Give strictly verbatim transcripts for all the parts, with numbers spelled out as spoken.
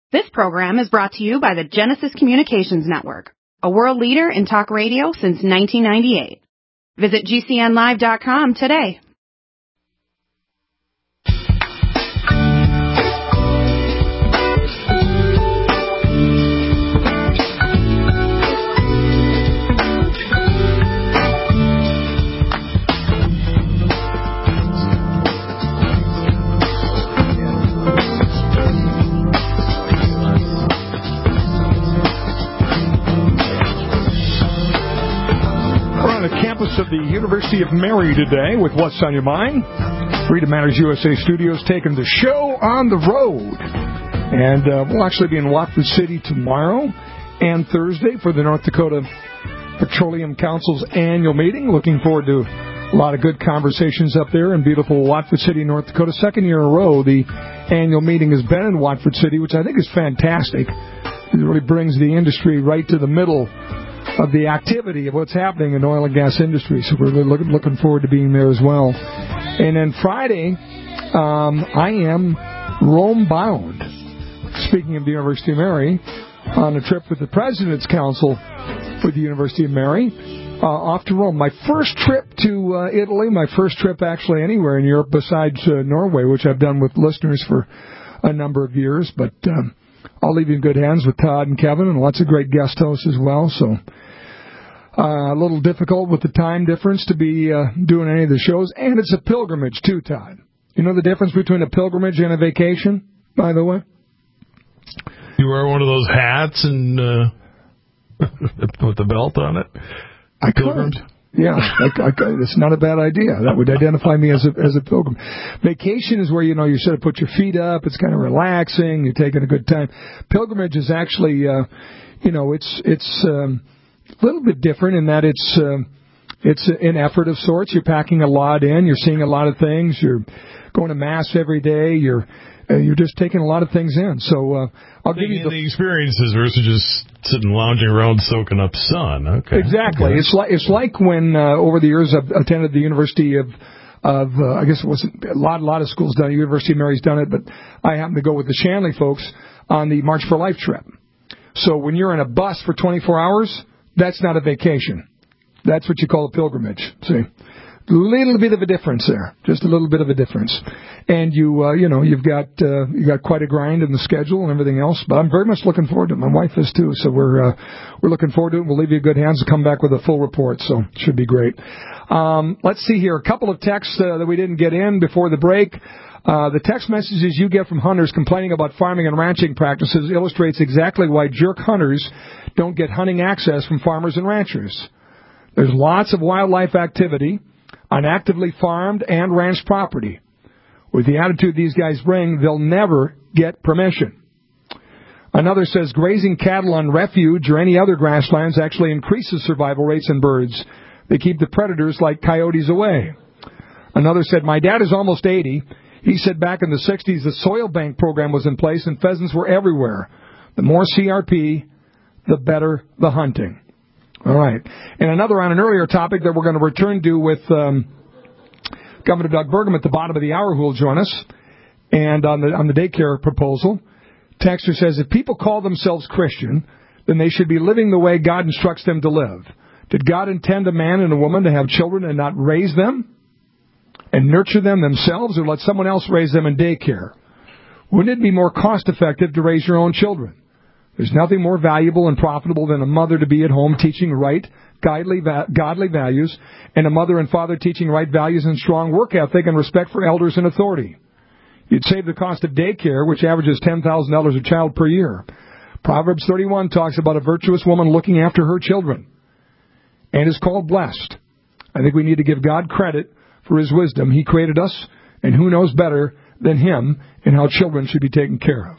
This program is brought to you by the Genesis Communications Network, a world leader in talk radio since nineteen ninety-eight. Visit G C N live dot com today. Of the University of Mary today with What's on Your Mind. Freedom Matters U S A Studios taking the show on the road. And uh, we'll actually be in Watford City tomorrow and Thursday for the North Dakota Petroleum Council's annual meeting. Looking forward to a lot of good conversations up there in beautiful Watford City, North Dakota. Second year in a row, the annual meeting has been in Watford City, which I think is fantastic. It really brings the industry right to the middle of the activity of what's happening in the oil and gas industry. So we're looking, looking forward to being there as well. And then Friday, um, I am Rome bound. Speaking of the University of Mary, on a trip with the President's Council for the University of Mary, uh, off to Rome. My first trip to uh, Italy, my first trip actually anywhere in Europe besides uh, Norway, which I've done with listeners for a number of years. But um, I'll leave you in good hands with Todd and Kevin and lots of great guest hosts as well. So uh, a little difficult with the time difference to be uh, doing any of the shows. And it's a pilgrimage, too, Todd. You know the difference between a pilgrimage and a vacation, by the way? You wear one of those hats and uh, with the belt on it? I could. Yeah, I, I, it's not a bad idea. That would identify me as a as a pilgrim. Vacation is where, you know, you sort of put your feet up. It's kind of relaxing. You're taking a good time. Pilgrimage is actually, uh, you know, it's it's um, a little bit different in that it's um, it's an effort of sorts. You're packing a lot in. You're seeing a lot of things. You're going to mass every day. You're uh, you're just taking a lot of things in. So uh, I'll give you the, the experiences versus just sitting lounging around soaking up sun. Okay, exactly. Okay. It's like it's like when uh, over the years I've attended the University of of uh, I guess it wasn't a lot a lot of schools done it. University of Mary's done it, but I happened to go with the Shanley folks on the March for Life trip. So when you're in a bus for twenty-four hours, that's not a vacation. That's what you call a pilgrimage. See. A little bit of a difference there, just a little bit of a difference, and you, uh, you know, you've got uh, you got quite a grind in the schedule and everything else. But I'm very much looking forward to it. My wife is too, so we're uh, we're looking forward to it. We'll leave you in good hands to come back with a full report, so it should be great. Um, let's see here, a couple of texts uh, that we didn't get in before the break. Uh, the text messages you get from hunters complaining about farming and ranching practices illustrates exactly why jerk hunters don't get hunting access from farmers and ranchers. There's lots of wildlife activity on actively farmed and ranched property. With the attitude these guys bring, they'll never get permission. Another says grazing cattle on refuge or any other grasslands actually increases survival rates in birds. They keep the predators like coyotes away. Another said, my dad is almost eighty. He said back in the sixties the soil bank program was in place and pheasants were everywhere. The more C R P, the better the hunting. All right. And another on an earlier topic that we're going to return to with um, Governor Doug Burgum at the bottom of the hour, who will join us, and on the on the daycare proposal. Texter says, if people call themselves Christian, then they should be living the way God instructs them to live. Did God intend a man and a woman to have children and not raise them and nurture them themselves, or let someone else raise them in daycare? Wouldn't it be more cost-effective to raise your own children? There's nothing more valuable and profitable than a mother to be at home teaching right, godly, godly values, and a mother and father teaching right values and strong work ethic and respect for elders and authority. You'd save the cost of daycare, which averages ten thousand dollars a child per year. Proverbs thirty-one talks about a virtuous woman looking after her children and is called blessed. I think we need to give God credit for His wisdom. He created us, and who knows better than Him in how children should be taken care of.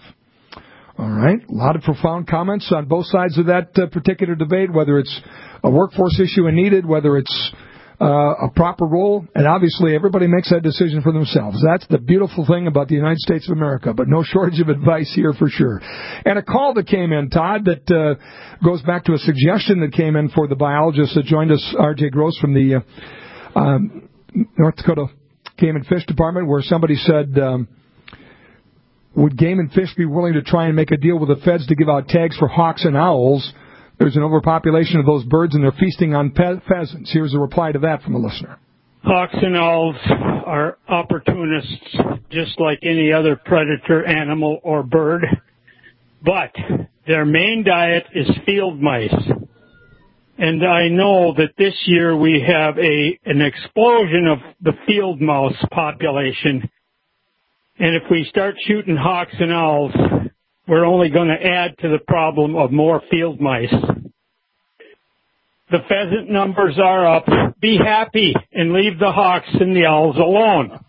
All right. A lot of profound comments on both sides of that uh, particular debate, whether it's a workforce issue and needed, whether it's uh, a proper role. And obviously, everybody makes that decision for themselves. That's the beautiful thing about the United States of America, but no shortage of advice here for sure. And a call that came in, Todd, that uh, goes back to a suggestion that came in for the biologist that joined us, R J Gross from the uh, um, North Dakota Game and Fish Department, where somebody said, um, would Game and Fish be willing to try and make a deal with the feds to give out tags for hawks and owls? There's an overpopulation of those birds, and they're feasting on pe- pheasants. Here's a reply to that from a listener. Hawks and owls are opportunists, just like any other predator, animal, or bird. But their main diet is field mice. And I know that this year we have a an explosion of the field mouse population. And if we start shooting hawks and owls, we're only going to add to the problem of more field mice. The pheasant numbers are up. Be happy and leave the hawks and the owls alone.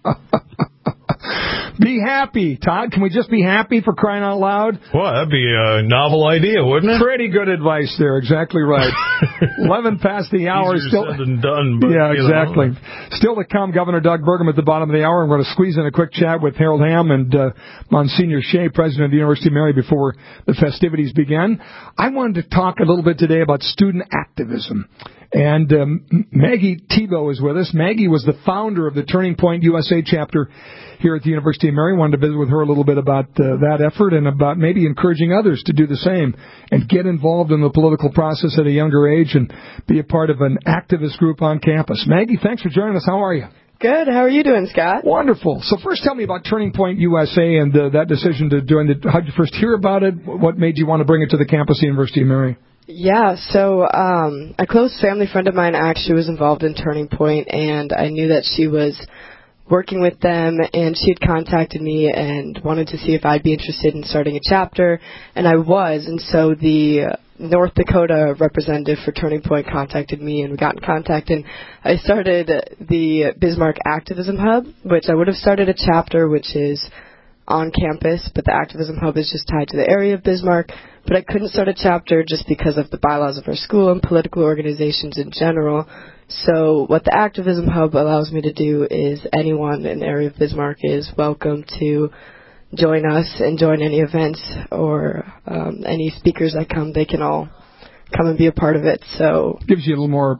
Be happy, Todd. Can we just be happy, for crying out loud? Well, that'd be a novel idea, wouldn't it? Pretty good advice there. Exactly right. Eleven past the hour. Easier Still said than done. But, yeah, you exactly. know. Still to come, Governor Doug Burgum at the bottom of the hour. I'm going to squeeze in a quick chat with Harold Hamm and uh, Monsignor Shea, president of the University of Mary, before the festivities begin. I wanted to talk a little bit today about student activism. And um, Maggie Tebow is with us. Maggie was the founder of the Turning Point U S A chapter here at the University of Mary. Wanted to visit with her a little bit about uh, that effort and about maybe encouraging others to do the same and get involved in the political process at a younger age and be a part of an activist group on campus. Maggie, thanks for joining us. How are you? Good. How are you doing, Scott? Wonderful. So first tell me about Turning Point U S A and uh, that decision to join it. How did you first hear about it? What made you want to bring it to the campus of the University of Mary? Yeah, so um, a close family friend of mine actually was involved in Turning Point, and I knew that she was working with them, and she had contacted me and wanted to see if I'd be interested in starting a chapter, and I was, and so the North Dakota representative for Turning Point contacted me, and we got in contact, and I started the Bismarck Activism Hub, which I would have started a chapter, which is on campus, but the Activism Hub is just tied to the area of Bismarck. But I couldn't start a chapter just because of the bylaws of our school and political organizations in general. So what the Activism Hub allows me to do is anyone in the area of Bismarck is welcome to join us and join any events or um, any speakers that come. They can all come and be a part of it. So gives you a little more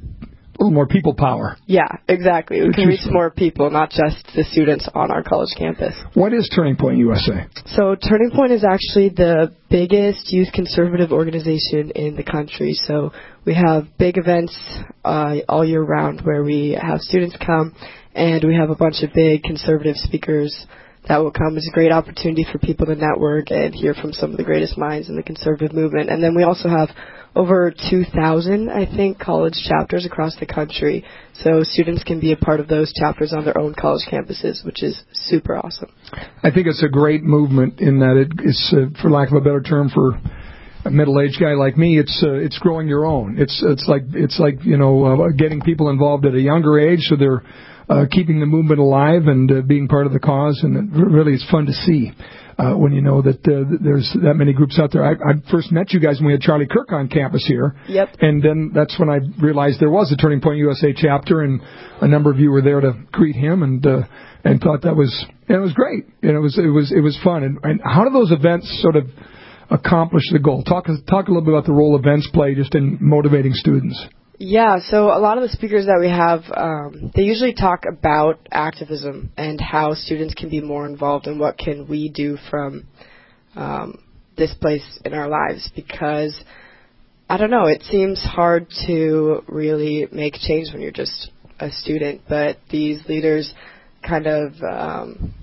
A little more people power. Yeah, exactly. We can reach more people, not just the students on our college campus. What is Turning Point U S A? So Turning Point is actually the biggest youth conservative organization in the country. So we have big events uh, all year round where we have students come, and we have a bunch of big conservative speakers that will come. It's a great opportunity for people to network and hear from some of the greatest minds in the conservative movement. And then we also have over two thousand, I think, college chapters across the country. So students can be a part of those chapters on their own college campuses, which is super awesome. I think it's a great movement in that it, it's, uh, for lack of a better term, for a middle-aged guy like me, it's uh, it's growing your own. It's it's like it's like you know uh, getting people involved at a younger age, so they're uh, keeping the movement alive and uh, being part of the cause, and it really is fun to see. Uh, when you know that uh, there's that many groups out there. I, I first met you guys when we had Charlie Kirk on campus here. Yep. And then that's when I realized there was a Turning Point U S A chapter, and a number of you were there to greet him, and uh, and thought that was and it was great. And it was it was it was fun. And, and how do those events sort of accomplish the goal? Talk talk a little bit about the role events play just in motivating students. Yeah, so a lot of the speakers that we have, um, they usually talk about activism and how students can be more involved and what can we do from um, this place in our lives, because, I don't know, it seems hard to really make change when you're just a student, but these leaders kind of um,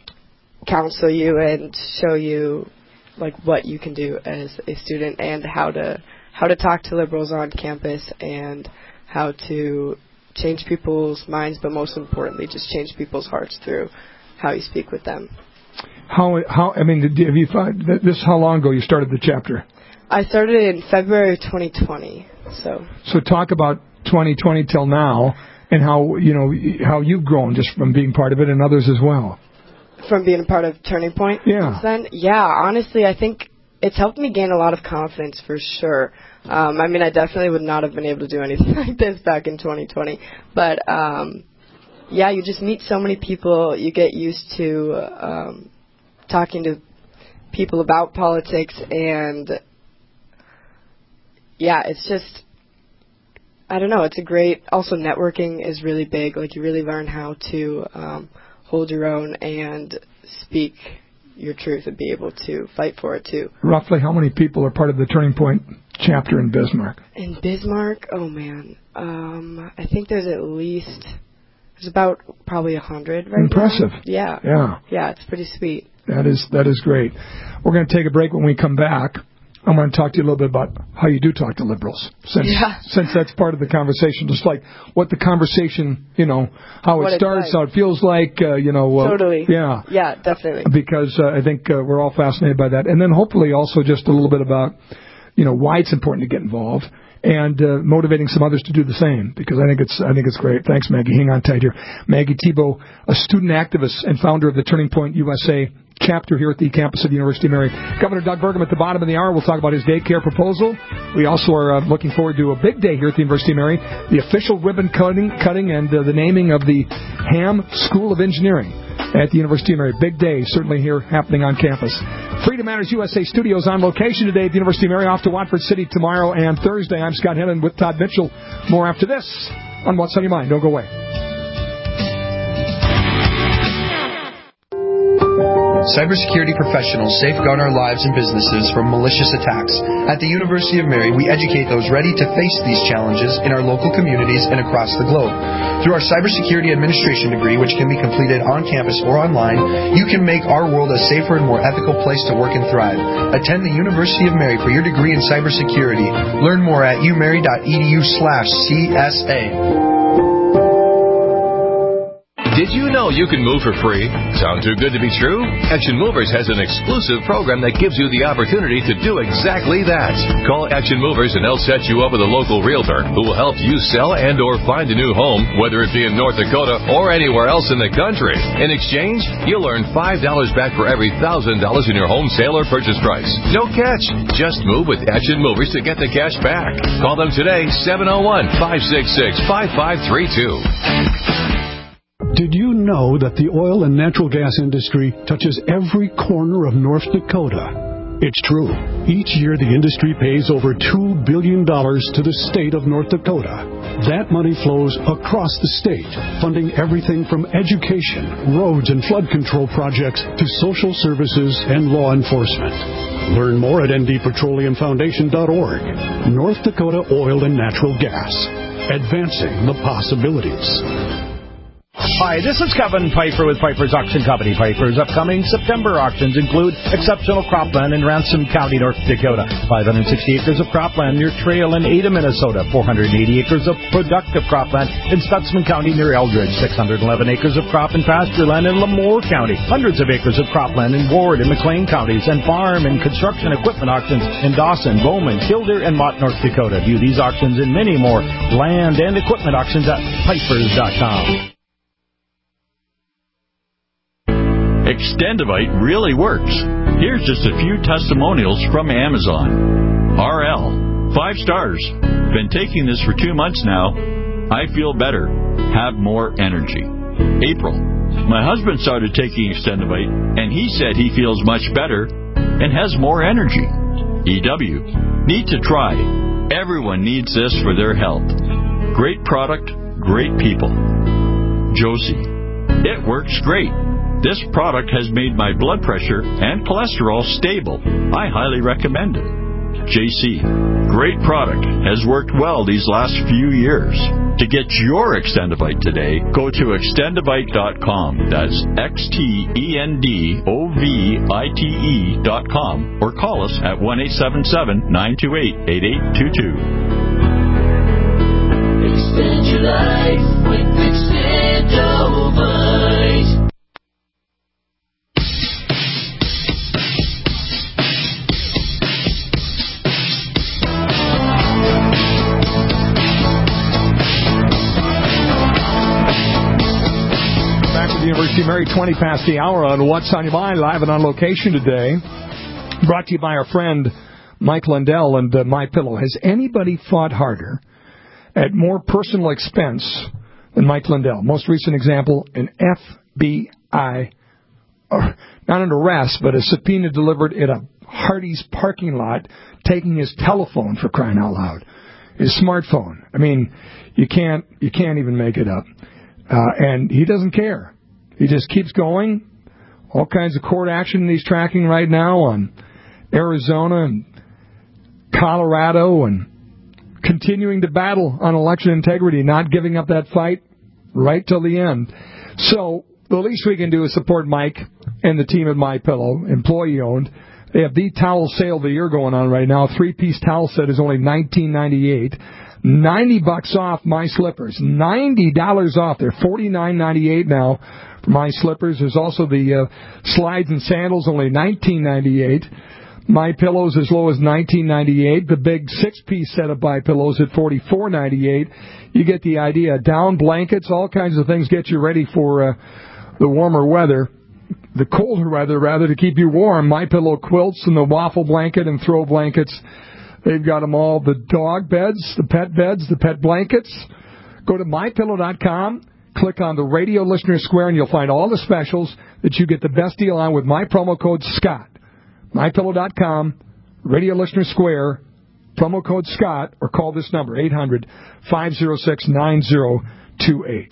counsel you and show you like what you can do as a student and how to how to talk to liberals on campus and how to change people's minds, but most importantly, just change people's hearts through how you speak with them. How, how I mean, have you found, this, how long ago you started the chapter? I started in February twenty twenty, so. So talk about twenty twenty till now and how, you know, how you've grown just from being part of it and others as well. From being a part of Turning Point? Yeah. Then? Yeah, honestly, I think it's helped me gain a lot of confidence for sure. Um, I mean, I definitely would not have been able to do anything like this back in twenty twenty. But, um, yeah, you just meet so many people. You get used to um, talking to people about politics. And, yeah, it's just, I don't know, it's a great, also networking is really big. Like, you really learn how to um, hold your own and speak your truth and be able to fight for it too. Roughly how many people are part of the Turning Point chapter in Bismarck? In Bismarck, oh man, um, I think there's at least there's about probably a hundred right Impressive. now. Yeah. Yeah. Yeah, it's pretty sweet. That is that is great. We're going to take a break. When we come back, I'm going to talk to you a little bit about how you do talk to liberals, since yeah. since that's part of the conversation, just like what the conversation, you know, how what it starts, like. how it feels like, uh, you know. Uh, totally. Yeah. Yeah, definitely. Because uh, I think uh, we're all fascinated by that. And then hopefully also just a little bit about, you know, why it's important to get involved and uh, motivating some others to do the same, because I think it's I think it's great. Thanks, Maggie. Hang on tight here. Maggie Thibault, a student activist and founder of the Turning Point U S A chapter here at the campus of the University of Mary. Governor Doug Burgum at the bottom of the hour. We'll talk about his daycare proposal. We also are uh, looking forward to a big day here at the University of Mary, the official ribbon cutting, cutting and uh, the naming of the Ham School of Engineering at the University of Mary. Big day, certainly here happening on campus. Freedom Matters U S A Studios on location today at the University of Mary, off to Watford City tomorrow and Thursday. I'm Scott Hennon with Todd Mitchell. More after this on What's on Your Mind. Don't go away. Cybersecurity professionals safeguard our lives and businesses from malicious attacks. At the University of Mary, we educate those ready to face these challenges in our local communities and across the globe. Through our cybersecurity administration degree, which can be completed on campus or online, you can make our world a safer and more ethical place to work and thrive. Attend the University of Mary for your degree in cybersecurity. Learn more at umary.edu slash CSA. Did you know you can move for free? Sound too good to be true? Action Movers has an exclusive program that gives you the opportunity to do exactly that. Call Action Movers and they'll set you up with a local realtor who will help you sell and or find a new home, whether it be in North Dakota or anywhere else in the country. In exchange, you'll earn five dollars back for every one thousand dollars in your home sale or purchase price. No catch. Just move with Action Movers to get the cash back. Call them today, seven oh one, five six six, five five three two. Did you know that the oil and natural gas industry touches every corner of North Dakota? It's true. Each year, the industry pays over two billion dollars to the state of North Dakota. That money flows across the state, funding everything from education, roads and flood control projects to social services and law enforcement. Learn more at n d petroleum foundation dot org. North Dakota Oil and Natural Gas. Advancing the possibilities. Hi, this is Kevin Pfeiffer with Pfeiffer's Auction Company. Pfeiffer's upcoming September auctions include exceptional cropland in Ransom County, North Dakota, five hundred sixty acres of cropland near Trail in Ada, Minnesota, four hundred eighty acres of productive cropland in Stutzman County near Eldridge, six hundred eleven acres of crop and pasture land in Lemoore County, hundreds of acres of cropland in Ward and McLean counties, and farm and construction equipment auctions in Dawson, Bowman, Killdeer, and Mott, North Dakota. View these auctions and many more land and equipment auctions at Pfeiffer's dot com. Extendivite really works. Here's just a few testimonials from Amazon. R L, five stars. Been taking this for two months now. I feel better. Have more energy. April, my husband started taking Extendivite, and he said he feels much better and has more energy. E W, need to try. Everyone needs this for their health. Great product, great people. Josie, it works great. This product has made my blood pressure and cholesterol stable. I highly recommend it. J C, great product. Has worked well these last few years. To get your Extendivite today, go to extendivite dot com. That's X T E N D O V I T E dot com. Or call us at one eight seven seven, nine two eight, eight eight two two. Extend your life with Extendivite. University of Mary, twenty past the hour on What's on Your Mind, live and on location today. Brought to you by our friend Mike Lindell and uh, MyPillow. Has anybody fought harder at more personal expense than Mike Lindell? Most recent example, an F B I, or not an arrest, but a subpoena delivered at a Hardee's parking lot, taking his telephone, for crying out loud, his smartphone. I mean, you can't you can't even make it up. Uh, and he doesn't care. He just keeps going. All kinds of court action he's tracking right now on Arizona and Colorado, and continuing to battle on election integrity, not giving up that fight right till the end. So the least we can do is support Mike and the team at MyPillow, employee-owned. They have the towel sale of the year going on right now. A three-piece towel set is only nineteen ninety-eight. ninety bucks off My Slippers. ninety dollars off. They're forty-nine ninety-eight now for My Slippers. There's also the uh, slides and sandals, only nineteen ninety-eight. My Pillows as low as nineteen ninety-eight. The big six-piece set of My Pillows at forty-four ninety-eight. You get the idea. Down blankets, all kinds of things get you ready for uh, the warmer weather. The colder weather, rather, to keep you warm. My Pillow quilts and the waffle blanket and throw blankets. They've got them all. The dog beds, the pet beds, the pet blankets. Go to my pillow dot com. Click on the Radio Listener Square, and you'll find all the specials that you get the best deal on with my promo code Scott. my pillow dot com, Radio Listener Square, promo code Scott, or call this number, eight hundred, five oh six, nine oh two eight.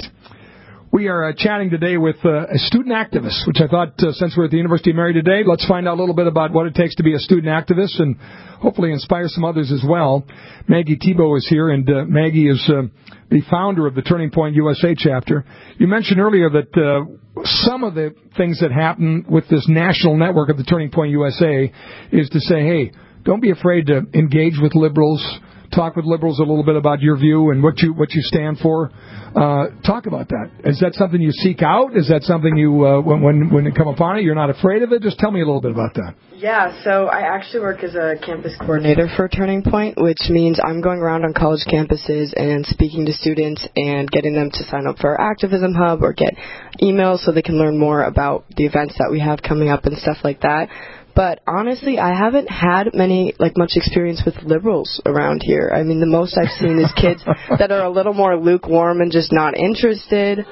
We are uh, chatting today with uh, a student activist, which I thought, uh, since we're at the University of Mary today, let's find out a little bit about what it takes to be a student activist and hopefully inspire some others as well. Maggie Thibault is here, and uh, Maggie is uh, the founder of the Turning Point U S A chapter. You mentioned earlier that uh, some of the things that happen with this national network of the Turning Point U S A is to say, hey, don't be afraid to engage with liberals. Talk with liberals a little bit about your view and what you what you stand for. Uh, talk about that. Is that something you seek out? Is that something you, uh, when, when when it come upon it, you're not afraid of it? Just tell me a little bit about that. Yeah, so I actually work as a campus coordinator for Turning Point, which means I'm going around on college campuses and speaking to students and getting them to sign up for our Activism Hub or get emails so they can learn more about the events that we have coming up and stuff like that. But honestly, I haven't had many, like, much experience with liberals around here. I mean, the most I've seen is kids that are a little more lukewarm and just not interested,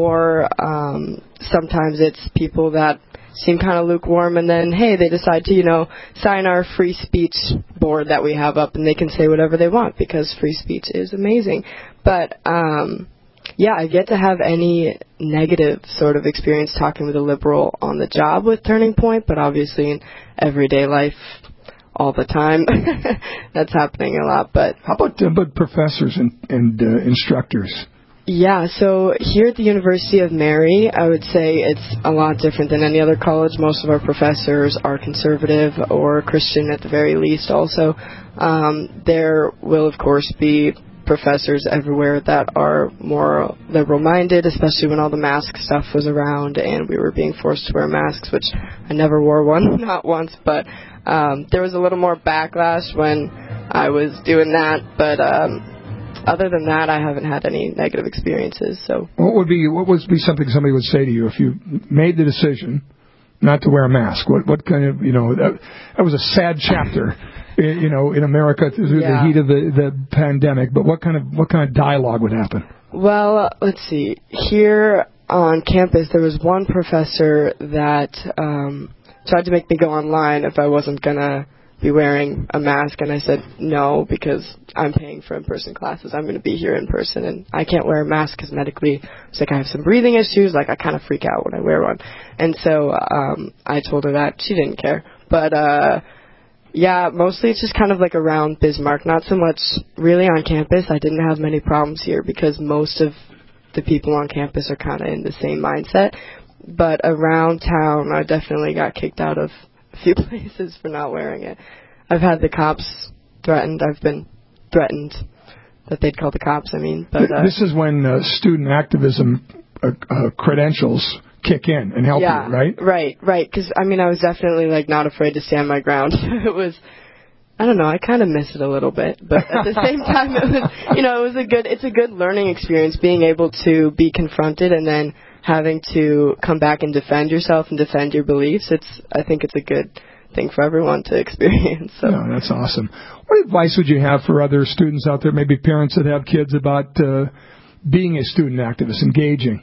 or um, sometimes it's people that seem kind of lukewarm and then, hey, they decide to, you know, sign our free speech board that we have up, and they can say whatever they want because free speech is amazing. But, um... yeah, I've yet to have any negative sort of experience talking with a liberal on the job with Turning Point, but obviously in everyday life all the time, that's happening a lot. But how about uh, but professors and, and uh, instructors? Yeah, so here at the University of Mary, I would say it's a lot different than any other college. Most of our professors are conservative or Christian at the very least also. Um, there will, of course, be professors everywhere that are more liberal-minded, especially when all the mask stuff was around and we were being forced to wear masks, which I never wore one, not once, but um, there was a little more backlash when I was doing that, but um, other than that, I haven't had any negative experiences. So, what would be what would be something somebody would say to you if you made the decision not to wear a mask? What what kind of, you know, that, that was a sad chapter, you know, in America through yeah. the heat of the, the pandemic. But what kind of what kind of dialogue would happen? Well, let's see. Here on campus, there was one professor that um, tried to make me go online if I wasn't gonna be wearing a mask, and I said no because I'm paying for in-person classes. I'm going to be here in person, and I can't wear a mask because medically it's like I have some breathing issues. Like I kind of freak out when I wear one, and so um, I told her that. She didn't care, but uh, yeah, mostly it's just kind of like around Bismarck, not so much really on campus. I didn't have many problems here because most of the people on campus are kind of in the same mindset, but around town I definitely got kicked out of a few places for not wearing it. I've had the cops threatened. I've been threatened that they'd call the cops, I mean. But uh, this is when uh, student activism uh, uh, credentials kick in and help yeah, you, right? Right, right. Because, I mean, I was definitely, like, not afraid to stand my ground. It was, I don't know, I kind of miss it a little bit. But at the same time, it was, you know, it was a good, it's a good learning experience being able to be confronted and then having to come back and defend yourself and defend your beliefs. It's, I think it's a good thing for everyone to experience. So. No, that's awesome. What advice would you have for other students out there, maybe parents that have kids, about uh, being a student activist, engaging?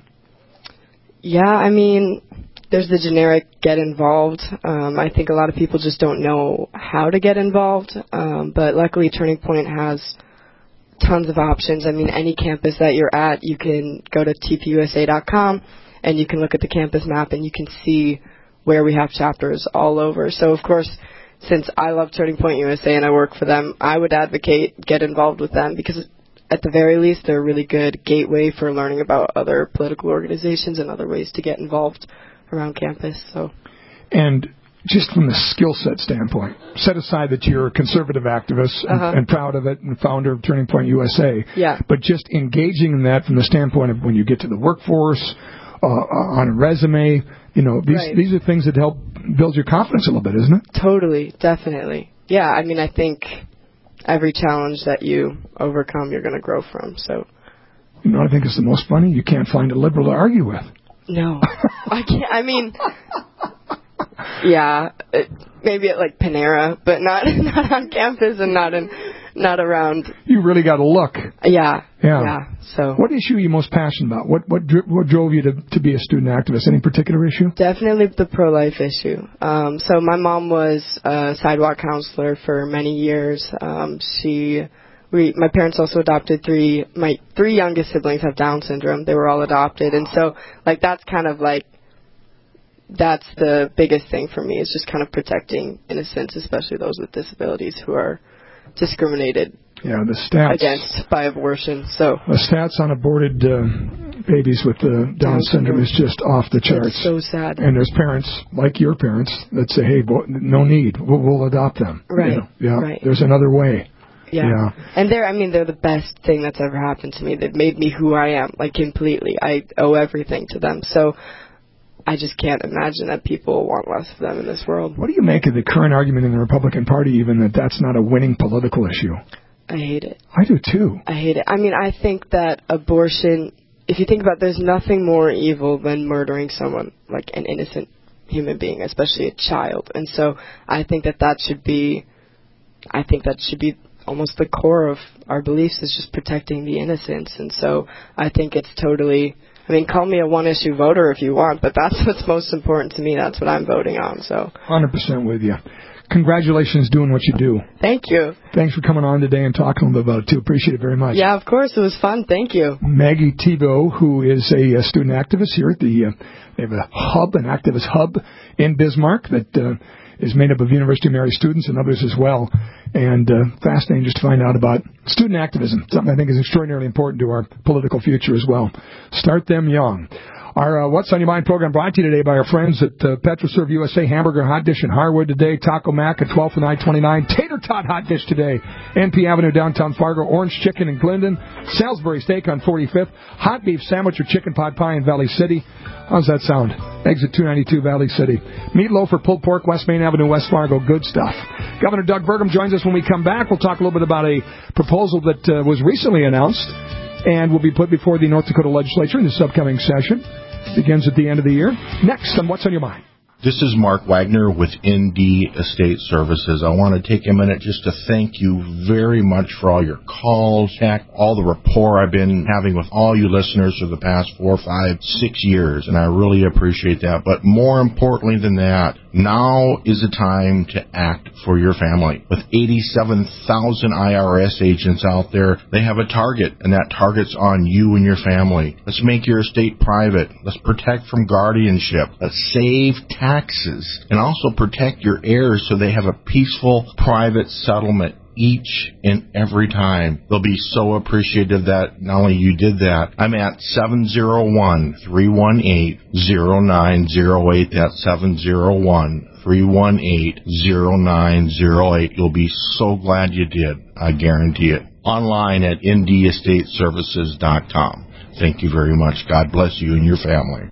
Yeah, I mean, there's the generic get involved. Um, I think a lot of people just don't know how to get involved. Um, but luckily, Turning Point has tons of options. I mean, any campus that you're at, you can go to T P U S A dot com and you can look at the campus map and you can see where we have chapters all over. So, of course, since I love Turning Point U S A and I work for them, I would advocate get involved with them because at the very least they're a really good gateway for learning about other political organizations and other ways to get involved around campus. So, and just from the skill set standpoint, set aside that you're a conservative activist and, uh-huh. and proud of it and founder of Turning Point U S A, yeah. but just engaging in that from the standpoint of when you get to the workforce, uh, on a resume, you know, these right. these are things that help build your confidence a little bit, isn't it? Totally, definitely. Yeah, I mean, I think every challenge that you overcome, you're going to grow from. So, you know what I think is the most funny? You can't find a liberal to argue with. No, I can't. I mean, yeah, it, maybe at like Panera, but not not on campus and not in not around. You really got to look. Yeah, yeah. Yeah. So, what issue are you most passionate about? What what dri- what drove you to to be a student activist? Any particular issue? Definitely the pro-life issue. Um, so my mom was a sidewalk counselor for many years. Um, she. We, my parents also adopted three, my three youngest siblings have Down syndrome. They were all adopted. And so, like, that's kind of like, that's the biggest thing for me is just kind of protecting innocents, especially those with disabilities who are discriminated yeah, the stats, against by abortion. So the stats on aborted uh, babies with uh, Down, Down syndrome is just off the charts. It's so sad. And there's parents, like your parents, that say, hey, boy, no need. We'll, we'll adopt them. Right. You know, yeah. Right. There's another way. Yeah. yeah. And they're, I mean, they're the best thing that's ever happened to me. They've made me who I am, like, completely. I owe everything to them. So I just can't imagine that people want less of them in this world. What do you make of the current argument in the Republican Party, even, that that's not a winning political issue? I hate it. I do, too. I hate it. I mean, I think that abortion, if you think about it, there's nothing more evil than murdering someone, like an innocent human being, especially a child. And so I think that that should be, I think that should be almost the core of our beliefs is just protecting the innocents. And so I think it's totally, I mean, call me a one-issue voter if you want, but that's what's most important to me. That's what I'm voting on. So one hundred percent with you. Congratulations doing what you do. Thank you. Thanks for coming on today and talking a little bit about it, too. Appreciate it very much. Yeah, of course. It was fun. Thank you. Maggie Thibault, who is a, a student activist here at the, uh, they have a hub, an activist hub in Bismarck that uh, is made up of University of Mary students and others as well. And uh, fascinating just to find out about student activism, something I think is extraordinarily important to our political future as well. Start them young. Our uh, What's on Your Mind program brought to you today by our friends at uh, PetroServe U S A Hamburger Hot Dish in Harwood today, Taco Mac at twelfth and I twenty-nine, Tater Tot Hot Dish today, N P Avenue downtown Fargo, Orange Chicken in Glendon, Salisbury Steak on forty-fifth, Hot Beef Sandwich or Chicken Pot Pie in Valley City. How's that sound? Exit two ninety-two, Valley City. Meatloaf or pulled pork, West Main Avenue, West Fargo. Good stuff. Governor Doug Burgum joins us when we come back. We'll talk a little bit about a proposal that uh, was recently announced and will be put before the North Dakota legislature in this upcoming session. Begins at the end of the year. Next on What's on Your Mind. This is Mark Wagner with N D Estate Services. I want to take a minute just to thank you very much for all your calls, all the rapport I've been having with all you listeners for the past four, five, six years, and I really appreciate that. But more importantly than that, now is the time to act for your family. With eighty-seven thousand I R S agents out there, they have a target, and that target's on you and your family. Let's make your estate private. Let's protect from guardianship. Let's save taxes and also protect your heirs so they have a peaceful, private settlement each and every time. They'll be so appreciative that not only you did that. I'm at seven oh one, three one eight, oh nine oh eight. That's seven oh one, three one eight, oh nine oh eight. You'll be so glad you did. I guarantee it. Online at n d estate services dot com. Thank you very much. God bless you and your family.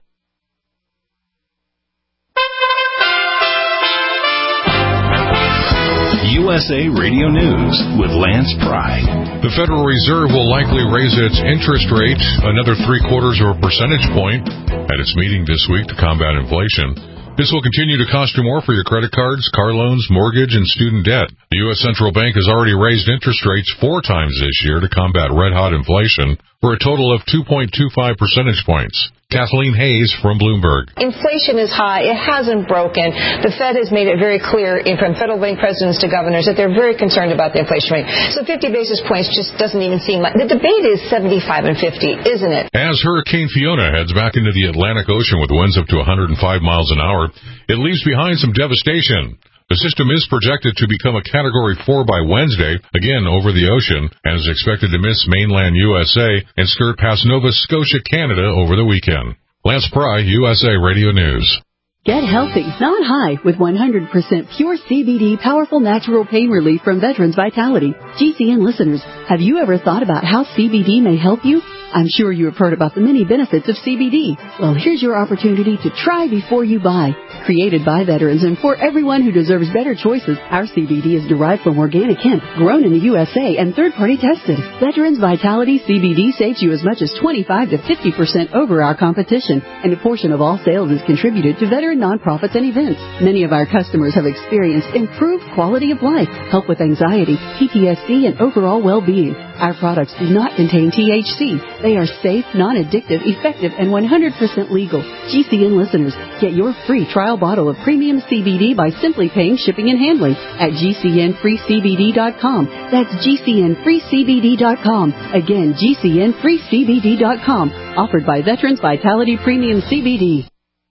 U S A Radio News with Lance Pry. The Federal Reserve will likely raise its interest rate another three quarters of a percentage point at its meeting this week to combat inflation. This will continue to cost you more for your credit cards, car loans, mortgage, and student debt. The U S Central Bank has already raised interest rates four times this year to combat red-hot inflation. for a total of two point two five percentage points. Kathleen Hayes from Bloomberg. Inflation is high. It hasn't broken. The Fed has made it very clear, from federal bank presidents to governors, that they're very concerned about the inflation rate. So fifty basis points just doesn't even seem like... The debate is seventy-five and fifty, isn't it? As Hurricane Fiona heads back into the Atlantic Ocean with winds up to one hundred five miles an hour, it leaves behind some devastation. The system is projected to become a Category four by Wednesday, again over the ocean, and is expected to miss mainland U S A and skirt past Nova Scotia, Canada over the weekend. Lance Pry, U S A Radio News. Get healthy, not high, with one hundred percent pure C B D powerful natural pain relief from Veterans Vitality. G C N listeners, have you ever thought about how C B D may help you? I'm sure you have heard about the many benefits of C B D. Well, here's your opportunity to try before you buy. Created by veterans and for everyone who deserves better choices, our C B D is derived from organic hemp, grown in the U S A and third-party tested. Veterans Vitality C B D saves you as much as twenty-five to fifty percent over our competition, and a portion of all sales is contributed to veteran nonprofits and events. Many of our customers have experienced improved quality of life, help with anxiety, P T S D, and overall well-being. Our products do not contain T H C. They are safe, non-addictive, effective, and one hundred percent legal. G C N listeners, get your free trial bottle of premium C B D by simply paying shipping and handling at G C N free C B D dot com. That's G C N free C B D dot com. Again, G C N free C B D dot com. Offered by Veterans Vitality Premium C B D.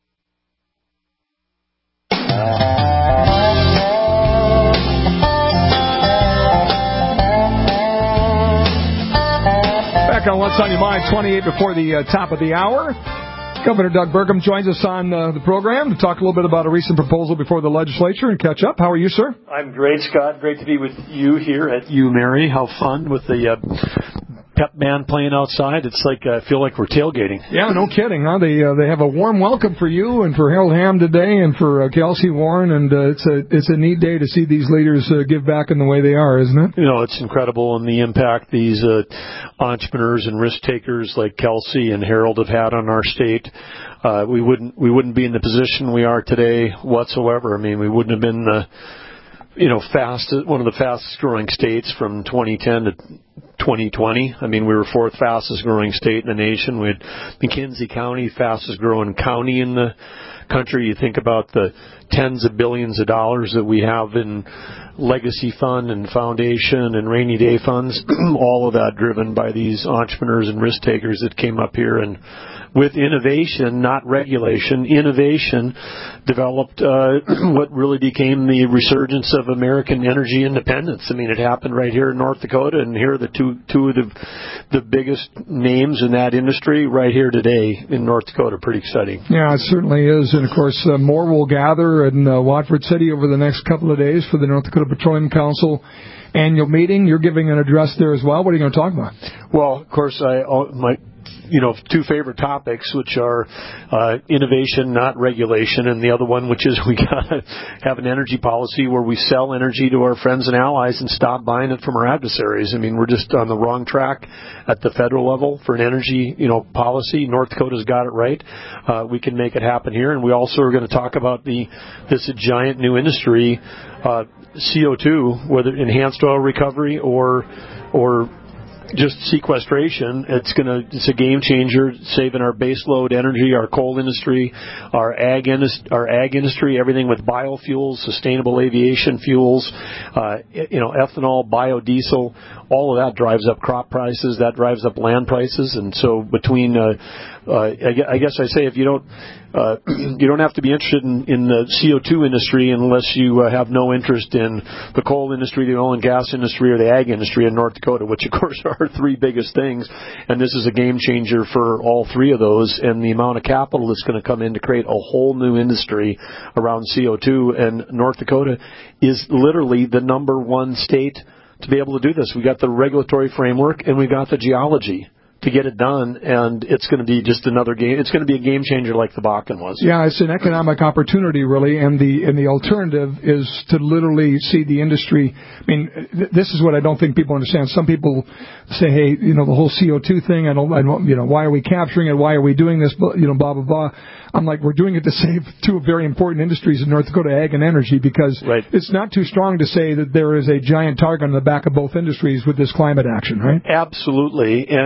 Back on What's on Your Mind, twenty-eight before the uh, top of the hour. Governor Doug Burgum joins us on uh, the program to talk a little bit about a recent proposal before the legislature and catch up. How are you, sir? I'm great, Scott. Great to be with you here at U Mary. How fun with the uh, pep band playing outside. It's like I uh, feel like we're tailgating. Yeah, no kidding, huh? They uh, they have a warm welcome for you and for Harold Hamm today and for uh, Kelsey Warren, and uh, it's a it's a neat day to see these leaders uh, give back in the way they are, isn't it? You know, it's incredible, and the impact these uh, entrepreneurs and risk takers like Kelsey and Harold have had on our state. Uh, we wouldn't we wouldn't be in the position we are today whatsoever. I mean, we wouldn't have been the you know fast one of the fastest growing states from twenty ten to twenty twenty. I mean, we were fourth fastest growing state in the nation. We had McKenzie County, fastest growing county in the country. You think about the tens of billions of dollars that we have in legacy fund and foundation and rainy day funds, all of that driven by these entrepreneurs and risk takers that came up here and with innovation, not regulation, innovation developed uh, what really became the resurgence of American energy independence. I mean, it happened right here in North Dakota, and here are the two two of the the biggest names in that industry right here today in North Dakota. Pretty exciting. Yeah, it certainly is. And, of course, uh, more will gather in uh, Watford City over the next couple of days for the North Dakota Petroleum Council annual meeting. You're giving an address there as well. What are you going to talk about? Well, of course, I my you know, two favorite topics, which are uh, innovation, not regulation, and the other one, which is we got to have an energy policy where we sell energy to our friends and allies and stop buying it from our adversaries. I mean, we're just on the wrong track at the federal level for an energy, you know, policy. North Dakota's got it right. Uh, we can make it happen here, and we also are going to talk about the this giant new industry, uh, C O two, whether enhanced oil recovery or or just sequestration. It's gonna it's a game changer, saving our base load energy, our coal industry, our ag industry, our ag industry, everything with biofuels, sustainable aviation fuels, uh, you know, ethanol, biodiesel. All of that drives up crop prices. That drives up land prices. And so between, uh, uh, I guess I say if you don't, uh, you don't have to be interested in, in the C O two industry unless you uh, have no interest in the coal industry, the oil and gas industry, or the ag industry in North Dakota, which of course are our three biggest things. And this is a game changer for all three of those. And the amount of capital that's going to come in to create a whole new industry around C O two. And North Dakota is literally the number one state to be able to do this. We got the regulatory framework and we got the geology to get it done, and it's going to be just another game. It's going to be a game changer like the Bakken was. Yeah, it's an economic opportunity, really, and the and the alternative is to literally see the industry. I mean, th- this is what I don't think people understand. Some people say, hey, you know, the whole C O two thing, I don't, I don't, you know, why are we capturing it? Why are we doing this? You know, blah, blah, blah. I'm like, we're doing it to save two very important industries in North Dakota, ag and energy, because right. It's not too strong to say that there is a giant target on the back of both industries with this climate action, right? Absolutely. And if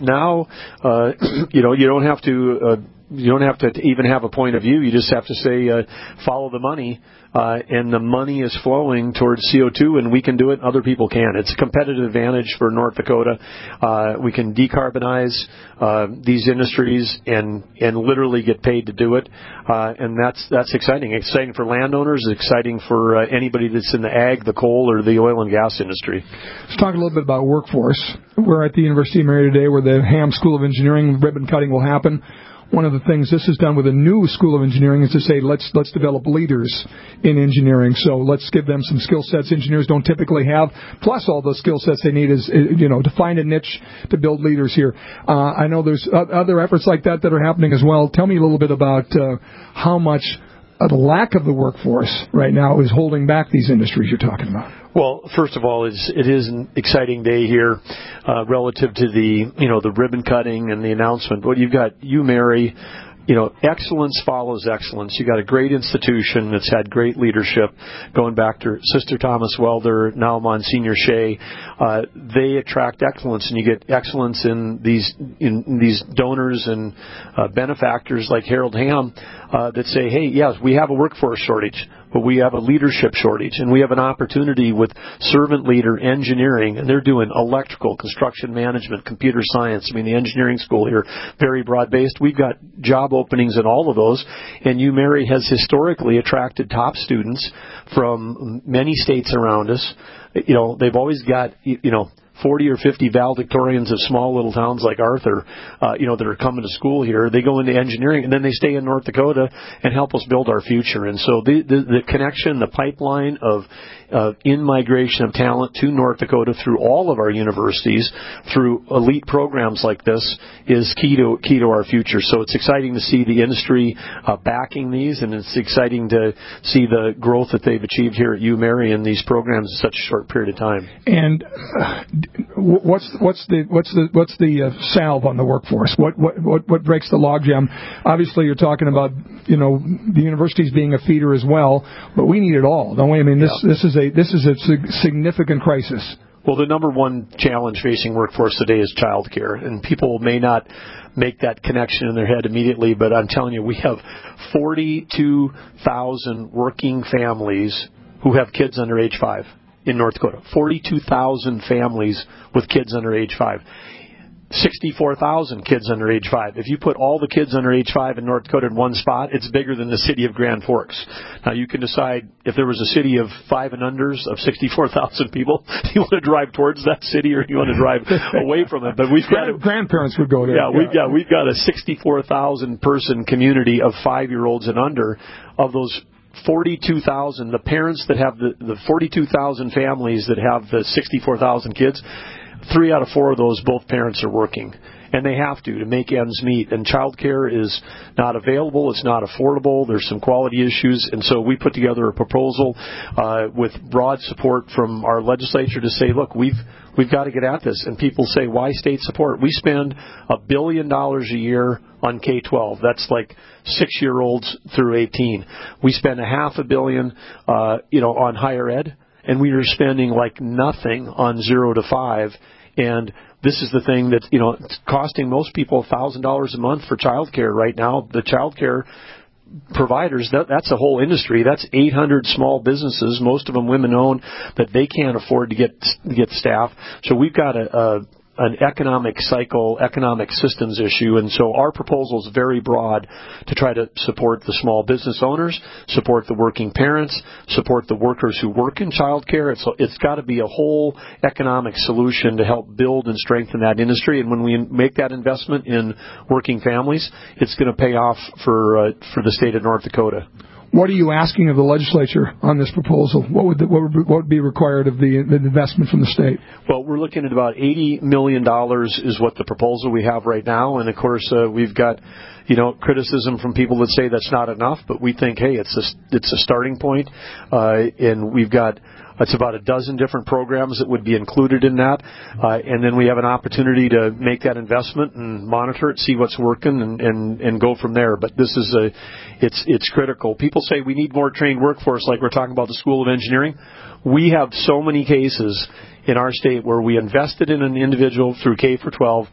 now, uh, you know, you don't have to. Uh, You don't have to even have a point of view. You just have to say, uh, follow the money, uh, and the money is flowing towards C O two, and we can do it. Other people can. It's a competitive advantage for North Dakota. Uh, we can decarbonize uh, these industries and and literally get paid to do it, uh, and that's that's exciting. Exciting for landowners. Exciting for uh, anybody that's in the ag, the coal, or the oil and gas industry. Let's talk a little bit about workforce. We're at the University of Mary today, where the Ham School of Engineering ribbon cutting will happen. One of the things this is done with a new School of Engineering is to say let's let's develop leaders in engineering. So let's give them some skill sets engineers don't typically have, plus all the skill sets they need is, you know, to find a niche to build leaders here. Uh, I know there's other efforts like that that are happening as well. Tell me a little bit about uh, how much uh, the lack of the workforce right now is holding back these industries you're talking about. Well, first of all, it's, it is an exciting day here uh, relative to the, you know, the ribbon cutting and the announcement. But you've got UMary, you know, excellence follows excellence. You've got a great institution that's had great leadership going back to Sister Thomas Welder, now Monsignor Shea. Uh, they attract excellence, and you get excellence in these in, in these donors and uh, benefactors like Harold Ham uh, that say, hey, yes, we have a workforce shortage, but we have a leadership shortage, and we have an opportunity with servant leader engineering, and they're doing electrical, construction management, computer science. I mean, the engineering school here, very broad-based. We've got job openings in all of those, and UMary has historically attracted top students from many states around us. You know, they've always got, you know, forty or fifty valedictorians of small little towns like Arthur, uh, you know, that are coming to school here. They go into engineering, and then they stay in North Dakota and help us build our future. And so the the, the connection, the pipeline of uh, in-migration of talent to North Dakota through all of our universities, through elite programs like this, is key to key to our future. So it's exciting to see the industry uh, backing these, and it's exciting to see the growth that they've achieved here at UMary in these programs in such a short period of time. And uh, what's what's the what's the what's the uh, salve on the workforce? What what what what breaks the logjam? Obviously, you're talking about, you know, the universities being a feeder as well, but we need it all, don't we? I mean, this yeah. this is a this is a significant crisis. Well, the number one challenge facing workforce today is childcare, and people may not make that connection in their head immediately, but I'm telling you, we have forty-two thousand working families who have kids under age five in North Dakota. forty-two thousand families with kids under age five. sixty-four thousand kids under age five. If you put all the kids under age five in North Dakota in one spot, it's bigger than the city of Grand Forks. Now, you can decide if there was a city of five and unders of sixty-four thousand people, do you want to drive towards that city or do you want to drive away from it? But we've got a, grandparents would go there. Yeah, we've got we've got a sixty-four thousand person community of five-year-olds and under. Of those forty-two thousand, the parents that have the, the forty-two thousand families that have the sixty-four thousand kids, three out of four of those, both parents are working. And they have to, to make ends meet. And childcare is not available. It's not affordable. There's some quality issues. And so we put together a proposal uh, with broad support from our legislature to say, look, we've we've got to get at this. And people say, why state support? We spend a billion dollars a year on K twelve. That's like six-year-olds through eighteen. We spend a half a billion, uh, you know, on higher ed. And we are spending like nothing on zero to five. And this is the thing that, you know, it's costing most people one thousand dollars a month for childcare right now. The childcare providers, that, that's a whole industry. That's eight hundred small businesses, most of them women-owned, that they can't afford to get to get staff. So we've got a, a an economic cycle, economic systems issue, and so our proposal is very broad to try to support the small business owners, support the working parents, support the workers who work in childcare. It's it's got to be a whole economic solution to help build and strengthen that industry. And when we make that investment in working families, it's going to pay off for uh, for the state of North Dakota. What are you asking of the legislature on this proposal? What would the, what, would be, what would be required of the, the investment from the state? Well, we're looking at about eighty million dollars is what the proposal we have right now. And, of course, uh, we've got, you know, criticism from people that say that's not enough. But we think, hey, it's a, it's a starting point. Uh, and we've got... It's about a dozen different programs that would be included in that. Uh, and then we have an opportunity to make that investment and monitor it, see what's working, and, and, and go from there. But this is a, it's, it's critical. People say we need more trained workforce, like we're talking about the School of Engineering. We have so many cases in our state where we invested in an individual through K for twelve.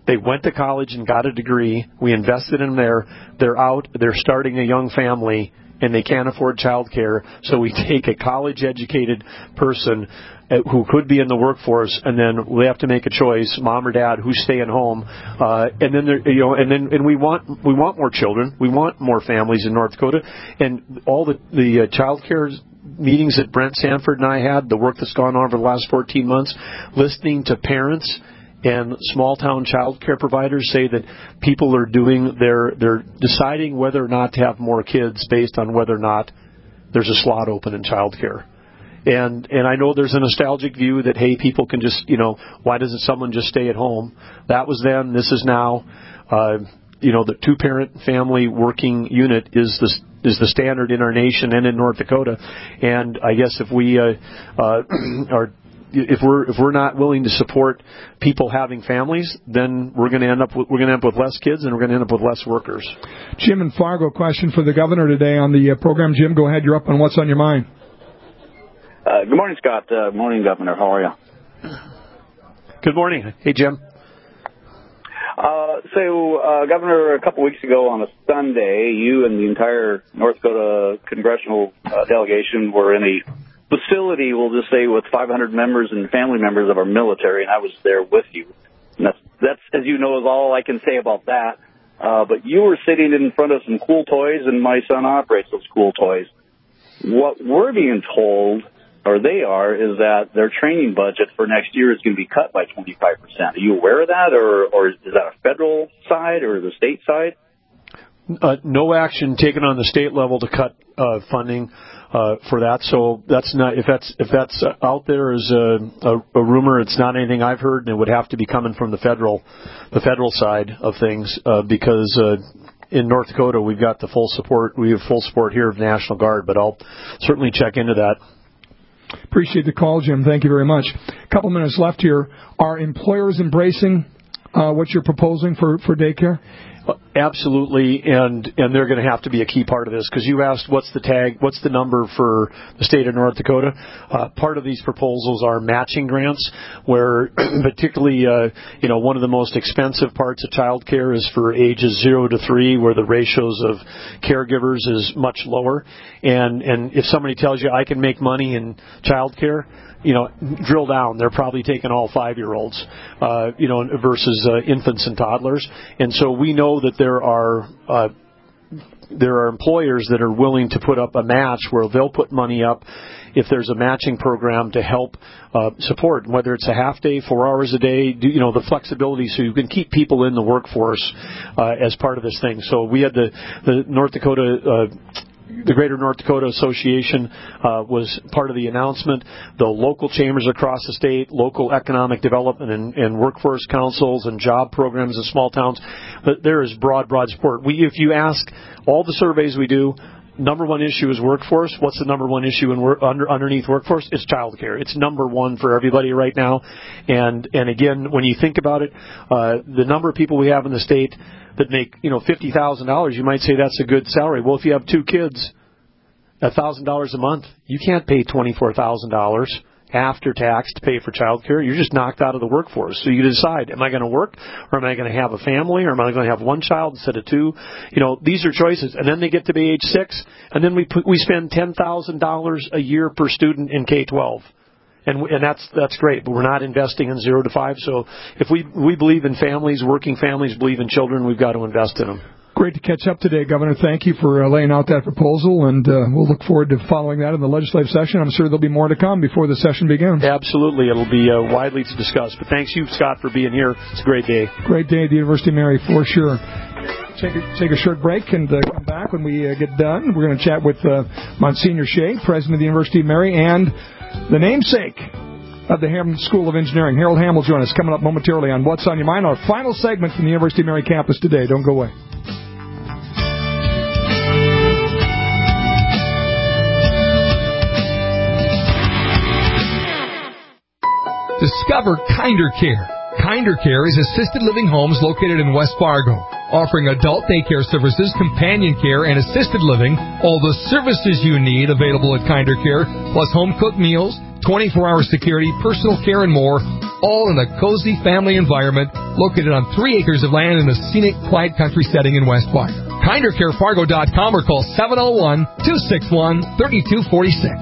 They went to college and got a degree. We invested in them there. They're out. They're starting a young family, and they can't afford child care. So we take a college-educated person who could be in the workforce, and then we have to make a choice, mom or dad, who's staying home. Uh, and then there, you know, and then and we want we want more children. We want more families in North Dakota, and all the the uh, child care meetings that Brent Sanford and I had, the work that's gone on over the last fourteen months, listening to parents and small town child care providers say that people are doing they're they're deciding whether or not to have more kids based on whether or not there's a slot open in child care. And and I know there's a nostalgic view that, hey, people can just, you know, why doesn't someone just stay at home? That was then, this is now. Uh, you know, the two-parent family working unit is the is the standard in our nation and in North Dakota. And I guess if we uh, uh, are if we're if we're not willing to support people having families, then we're going to end up with, we're going to end up with less kids, and we're going to end up with less workers. Jim in Fargo, question for the governor today on the uh, program. Jim, go ahead. You're up on what's on your mind. Uh, good morning, Scott. Uh, morning, Governor. How are you? Good morning. Hey, Jim. Uh, so, uh, Governor, a couple weeks ago on a Sunday, you and the entire North Dakota congressional uh, delegation were in a facility, we'll just say, with five hundred members and family members of our military, and I was there with you. And that's, that's, as you know, is all I can say about that. Uh, but you were sitting in front of some cool toys, and my son operates those cool toys. What we're being told, or they are, is that their training budget for next year is going to be cut by twenty-five percent. Are you aware of that, or, or is that a federal side or the state side? Uh, no action taken on the state level to cut uh, funding uh, for that. So that's not if that's if that's out there as a, a, a rumor. It's not anything I've heard, and it would have to be coming from the federal the federal side of things uh, because. Uh, In North Dakota, we've got the full support. We have full support here of the National Guard, but I'll certainly check into that. Appreciate the call, Jim. Thank you very much. A couple minutes left here. Are employers embracing uh, what you're proposing for, for daycare? Absolutely, and and they're going to have to be a key part of this because you asked what's the tag, what's the number for the state of North Dakota. Uh, part of these proposals are matching grants, where particularly uh, you know one of the most expensive parts of child care is for ages zero to three, where the ratios of caregivers is much lower. And and if somebody tells you I can make money in child care, you know, drill down. They're probably taking all five-year-olds, uh, you know, versus uh, infants and toddlers. And so we know that there are uh, there are employers that are willing to put up a match where they'll put money up if there's a matching program to help uh, support, whether it's a half day, four hours a day, do, you know, the flexibility so you can keep people in the workforce uh, as part of this thing. So we had the, the North Dakota uh, The Greater North Dakota Association uh, was part of the announcement. The local chambers across the state, local economic development and, and workforce councils and job programs in small towns, but there is broad, broad support. We, if you ask all the surveys we do, number one issue is workforce. What's the number one issue in work, under, underneath workforce? It's child care. It's number one for everybody right now. And and again, when you think about it, uh, the number of people we have in the state that make, you know, fifty thousand dollars, you might say that's a good salary. Well, if you have two kids, one thousand dollars a month, you can't pay twenty-four thousand dollars after tax to pay for child care. You're just knocked out of the workforce. So you decide, am I going to work, or am I going to have a family, or am I going to have one child instead of two? You know, these are choices. And then they get to be age six, and then we put, we spend ten thousand dollars a year per student in K twelve. And, and that's that's great, but we're not investing in zero to five. So if we we believe in families, working families believe in children, we've got to invest in them. Great to catch up today, Governor. Thank you for uh, laying out that proposal, and uh, we'll look forward to following that in the legislative session. I'm sure there'll be more to come before the session begins. Absolutely. It'll be uh, widely to discuss. But thanks you, Scott, for being here. It's a great day. Great day at the University of Mary, for sure. Take a, take a short break and uh, come back when we uh, get done. We're going to chat with uh, Monsignor Shea, President of the University of Mary, and the namesake of the Ham School of Engineering. Harold Ham will join us coming up momentarily on What's on Your Mind, our final segment from the University of Mary campus today. Don't go away. Discover Kinder Care. Kinder Care is assisted living homes located in West Fargo, offering adult daycare services, companion care, and assisted living. All the services you need available at Kinder Care, plus home-cooked meals, twenty-four hour security, personal care, and more, all in a cozy family environment located on three acres of land in a scenic, quiet country setting in West Fargo. kinder care fargo dot com or call seven oh one, two six one, three two four six.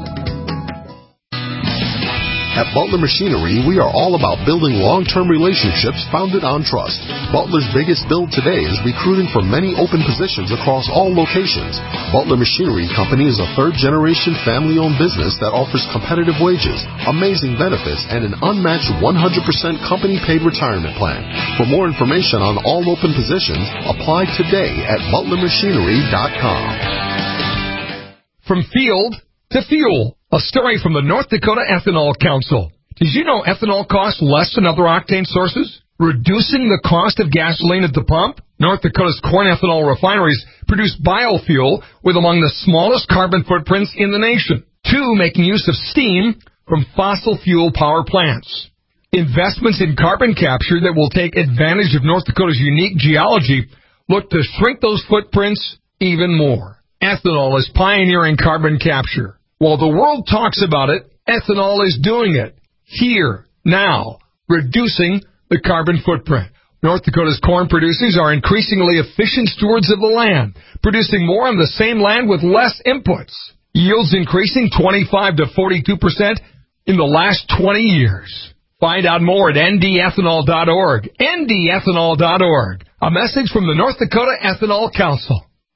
At Butler Machinery, we are all about building long-term relationships founded on trust. Butler's biggest build today is recruiting for many open positions across all locations. Butler Machinery Company is a third-generation family-owned business that offers competitive wages, amazing benefits, and an unmatched one hundred percent company-paid retirement plan. For more information on all open positions, apply today at butler machinery dot com. From field to fuel. A story from the North Dakota Ethanol Council. Did you know ethanol costs less than other octane sources? Reducing the cost of gasoline at the pump? North Dakota's corn ethanol refineries produce biofuel with among the smallest carbon footprints in the nation. Two, making use of steam from fossil fuel power plants. Investments in carbon capture that will take advantage of North Dakota's unique geology look to shrink those footprints even more. Ethanol is pioneering carbon capture. While the world talks about it, ethanol is doing it. Here, now, reducing the carbon footprint. North Dakota's corn producers are increasingly efficient stewards of the land, producing more on the same land with less inputs. Yields increasing twenty-five to forty-two percent in the last twenty years. Find out more at N D ethanol dot org. N D ethanol dot org. A message from the North Dakota Ethanol Council.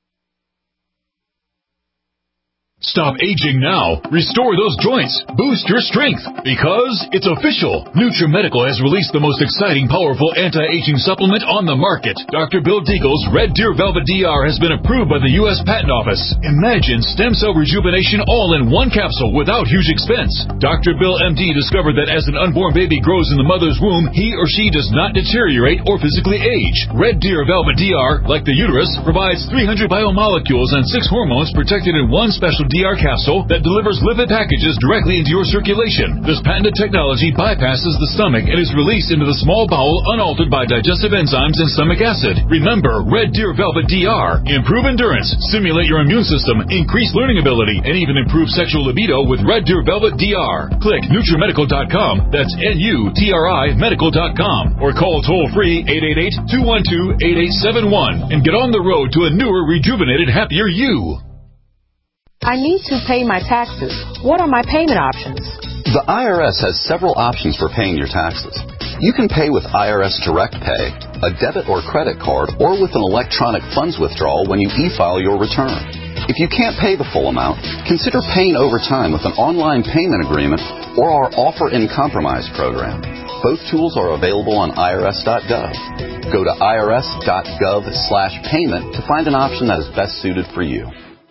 Stop aging now. Restore those joints. Boost your strength. Because it's official. NutriMedical has released the most exciting, powerful anti-aging supplement on the market. Doctor Bill Deagle's Red Deer Velvet D R has been approved by the U S Patent Office. Imagine stem cell rejuvenation all in one capsule without huge expense. Doctor Bill M D discovered that as an unborn baby grows in the mother's womb, he or she does not deteriorate or physically age. Red Deer Velvet D R, like the uterus, provides three hundred biomolecules and six hormones protected in one special D R capsule that delivers lipid packages directly into your circulation. This patented technology bypasses the stomach and is released into the small bowel unaltered by digestive enzymes and stomach acid. Remember, Red Deer Velvet D R. Improve endurance, stimulate your immune system, increase learning ability, and even improve sexual libido with Red Deer Velvet D R. Click NutriMedical dot com. That's N U T R I medical dot com. Or call toll-free eight eight eight, two one two, eight eight seven one and get on the road to a newer, rejuvenated, happier you. I need to pay my taxes. What are my payment options? The I R S has several options for paying your taxes. You can pay with I R S Direct Pay, a debit or credit card, or with an electronic funds withdrawal when you e-file your return. If you can't pay the full amount, consider paying over time with an online payment agreement or our Offer in Compromise program. Both tools are available on I R S dot gov. Go to I R S dot gov slash payment to find an option that is best suited for you.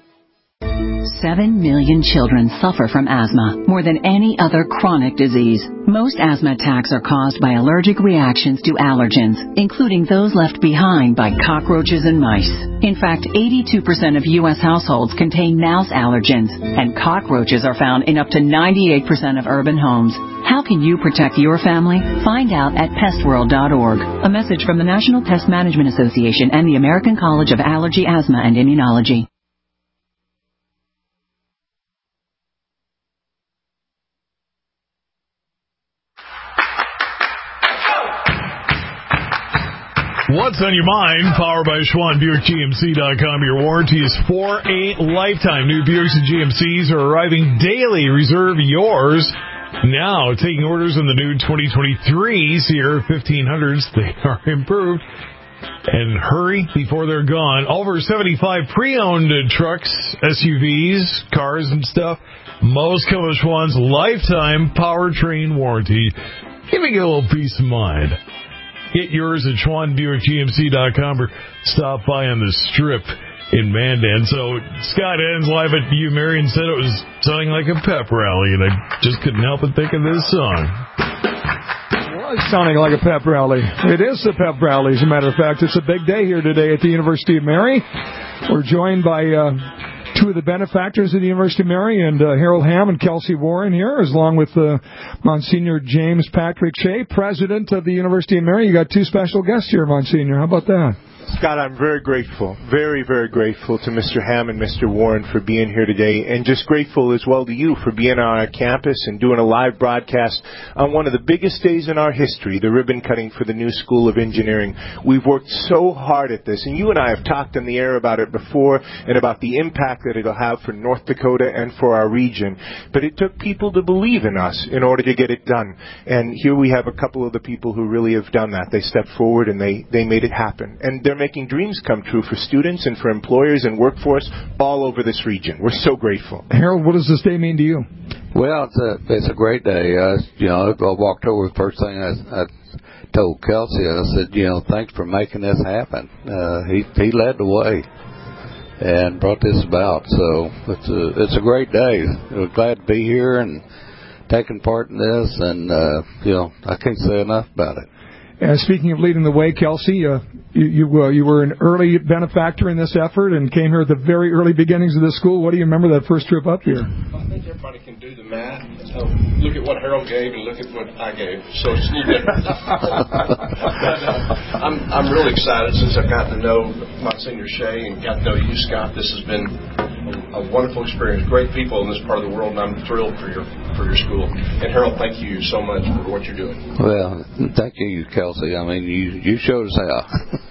Seven million children suffer from asthma, more than any other chronic disease. Most asthma attacks are caused by allergic reactions to allergens, including those left behind by cockroaches and mice. In fact, eighty-two percent of U S households contain mouse allergens, and cockroaches are found in up to ninety-eight percent of urban homes. How can you protect your family? Find out at pest world dot org. A message from the National Pest Management Association and the American College of Allergy, Asthma, and Immunology. What's on your mind? Powered by Schwann Buick G M C dot com. Your warranty is for a lifetime. New Buicks and G M Cs are arriving daily. Reserve yours now. Taking orders on the new twenty twenty-three Sierra fifteen hundreds. They are improved. And hurry before they're gone. Over seventy-five pre-owned trucks, S U Vs, cars, and stuff. Most come with Schwann's lifetime powertrain warranty. Giving you a little peace of mind. Get yours at Schwann Buick G M C dot com or stop by on the Strip in Mandan. So Scott Ends live at U Marion said it was sounding like a pep rally, and I just couldn't help but think of this song. Well, it's sounding like a pep rally. It is a pep rally, as a matter of fact. It's a big day here today at the University of Mary. We're joined by uh, two of the benefactors of the University of Mary, and uh, Harold Ham and Kelsey Warren here, along with uh, Monsignor James Patrick Shea, president of the University of Mary. You got two special guests here, Monsignor. How about that? Scott, I'm very grateful, very, very grateful to Mister Ham and Mister Warren for being here today, and just grateful as well to you for being on our campus and doing a live broadcast on one of the biggest days in our history, the ribbon cutting for the new School of Engineering. We've worked so hard at this, and you and I have talked on the air about it before and about the impact that it'll have for North Dakota and for our region. But it took people to believe in us in order to get it done. And here we have a couple of the people who really have done that. They stepped forward and they, they made it happen. And they're making dreams come true for students and for employers and workforce all over this region. We're so grateful. Harold, what does this day mean to you? Well, it's a, it's a great day. Uh, you know, I walked over, the first thing I, I told Kelsey, I said, you know, thanks for making this happen. Uh, he, he led the way and brought this about. So it's a, it's a great day. We're glad to be here and taking part in this, and, uh, you know, I can't say enough about it. And speaking of leading the way, Kelsey, uh, you you, uh, you were an early benefactor in this effort and came here at the very early beginnings of this school. What do you remember that first trip up here? I think everybody can do the math. So look at what Harold gave and look at what I gave. So it's a little different. but, uh, I'm I'm really excited since I've gotten to know Monsignor Shea and got to know you, Scott. This has been a wonderful experience. Great people in this part of the world, and I'm thrilled for your for your school. And Harold, thank you so much for what you're doing. Well, thank you, Kelsey. I mean, you you showed us how.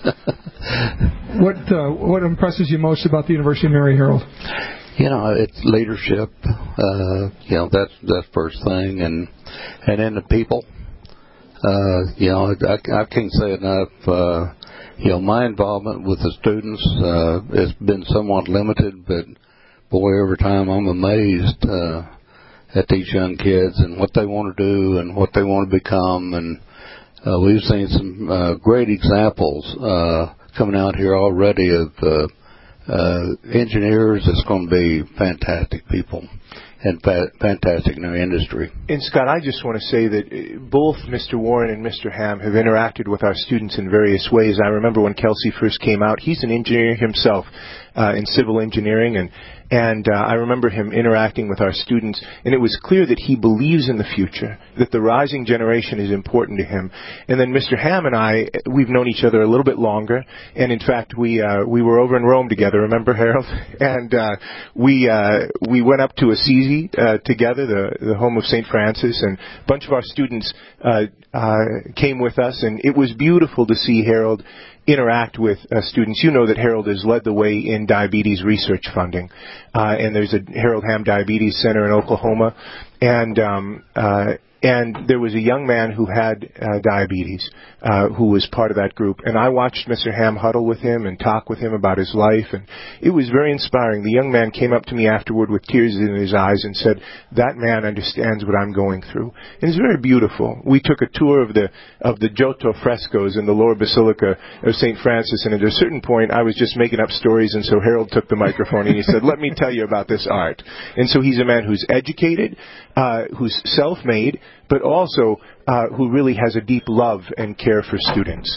what uh, what impresses you most about the University of Mary, Harold? You know, it's leadership. Uh, you know, that's that's first thing, and and then the people. Uh, you know, I, I can't say enough. Uh, you know, my involvement with the students uh, has been somewhat limited, but boy, every time I'm amazed uh, at these young kids and what they want to do and what they want to become, and uh, we've seen some uh, great examples uh, coming out here already of uh, uh, engineers that's going to be fantastic people and fa- fantastic in their industry. And Scott, I just want to say that both Mister Warren and Mister Ham have interacted with our students in various ways. I remember when Kelsey first came out, he's an engineer himself uh, in civil engineering, and And uh, I remember him interacting with our students, and it was clear that he believes in the future, that the rising generation is important to him. And then Mister Ham and I, we've known each other a little bit longer, and in fact, we uh, we were over in Rome together. Remember, Harold? And uh, we uh, we went up to Assisi uh, together, the the home of Saint Francis, and a bunch of our students uh, uh, came with us, and it was beautiful to see Harold interact with uh, students. You know that Harold has led the way in diabetes research funding, uh, and there's a Harold Ham Diabetes Center in Oklahoma, and um, uh, and there was a young man who had uh, diabetes uh, who was part of that group, and I watched Mister Ham huddle with him and talk with him about his life, and it was very inspiring. The young man came up to me afterward with tears in his eyes and said, "That man understands what I'm going through." And it's very beautiful. We took a tour of the of the Giotto frescoes in the lower basilica of Saint Francis, and at a certain point I was just making up stories, and so Harold took the microphone and he said, "Let me tell you about this art." And so he's a man who's educated, uh, who's self-made, but also uh, who really has a deep love and care for students.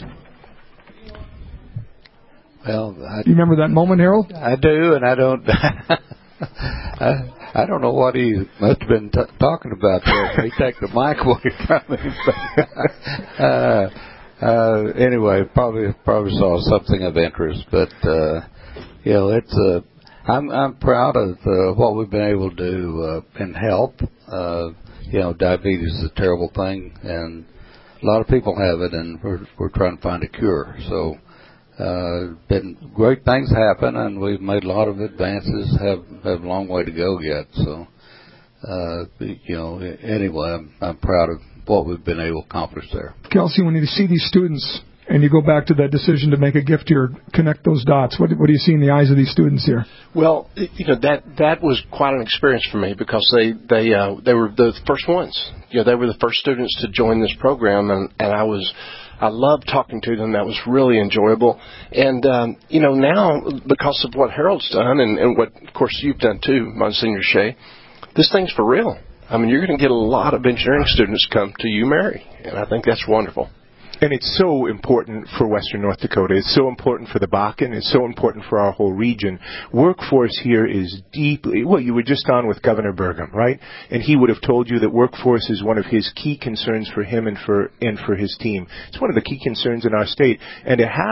Well, I, do you remember that moment, Harold? I do, and I don't. I, I don't know what he must have been t- talking about there. He took the mic away from him. But, uh, uh, anyway, probably probably saw something of interest, but uh, you know, it's. Uh, I'm I'm proud of uh, what we've been able to do uh, and help. Uh, you know, diabetes is a terrible thing, and a lot of people have it, and we're we're trying to find a cure. So, uh, been great things happen, and we've made a lot of advances. Have have a long way to go yet. So, uh, you know, anyway, I'm I'm proud of what we've been able to accomplish there. Kelsey, when you see these students and you go back to that decision to make a gift here, connect those dots, what, what do you see in the eyes of these students here? Well, you know, that that was quite an experience for me because they they uh, they were the first ones. You know, they were the first students to join this program, and, and I was I loved talking to them. That was really enjoyable. And um, you know, now because of what Harold's done and, and what, of course, you've done too, Monsignor Shea, this thing's for real. I mean, you're going to get a lot of engineering students come to U Mary, and I think that's wonderful. And it's so important for Western North Dakota. It's so important for the Bakken. It's so important for our whole region. Workforce here is deeply, well, you were just on with Governor Burgum, right? And he would have told you that workforce is one of his key concerns for him and for and for his team. It's one of the key concerns in our state. And to have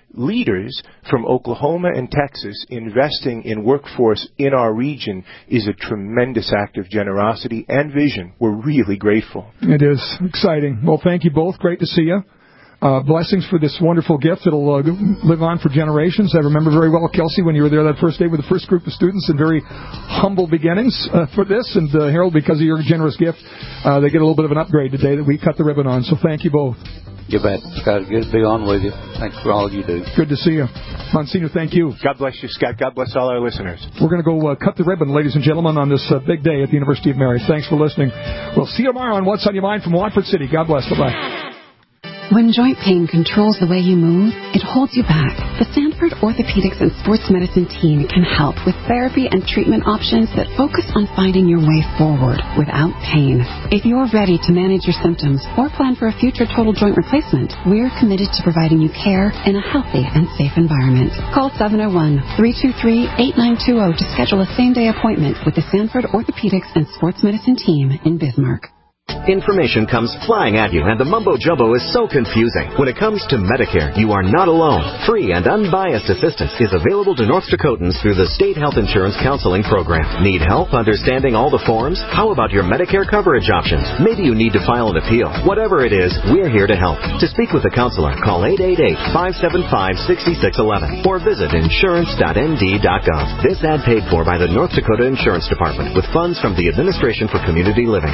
leaders from Oklahoma and Texas investing in workforce in our region is a tremendous act of generosity and vision. We're really grateful. It is exciting. Well, thank you both. Great to see you. Uh, blessings for this wonderful gift that'll uh, live on for generations. I remember very well, Kelsey, when you were there that first day with the first group of students, and very humble beginnings uh, for this. And uh, Harold, because of your generous gift, uh, they get a little bit of an upgrade today that we cut the ribbon on. So thank you both. You bet. Scott, good to be on with you. Thanks for all you do. Good to see you. Monsignor, thank you. God bless you, Scott. God bless all our listeners. We're going to go uh, cut the ribbon, ladies and gentlemen, on this uh, big day at the University of Mary. Thanks for listening. We'll see you tomorrow on What's on Your Mind from Watford City. God bless. Bye-bye. When joint pain controls the way you move, it holds you back. The Sanford Orthopedics and Sports Medicine team can help with therapy and treatment options that focus on finding your way forward without pain. If you're ready to manage your symptoms or plan for a future total joint replacement, we're committed to providing you care in a healthy and safe environment. Call seven oh one, three two three, eight nine two zero to schedule a same-day appointment with the Sanford Orthopedics and Sports Medicine team in Bismarck. Information comes flying at you, and the mumbo-jumbo is so confusing. When it comes to Medicare, you are not alone. Free and unbiased assistance is available to North Dakotans through the State Health Insurance Counseling Program. Need help understanding all the forms? How about your Medicare coverage options? Maybe you need to file an appeal. Whatever it is, we're here to help. To speak with a counselor, call eight eight eight, five seven five, six six one one or visit insurance dot n d dot gov. This ad paid for by the North Dakota Insurance Department with funds from the Administration for Community Living.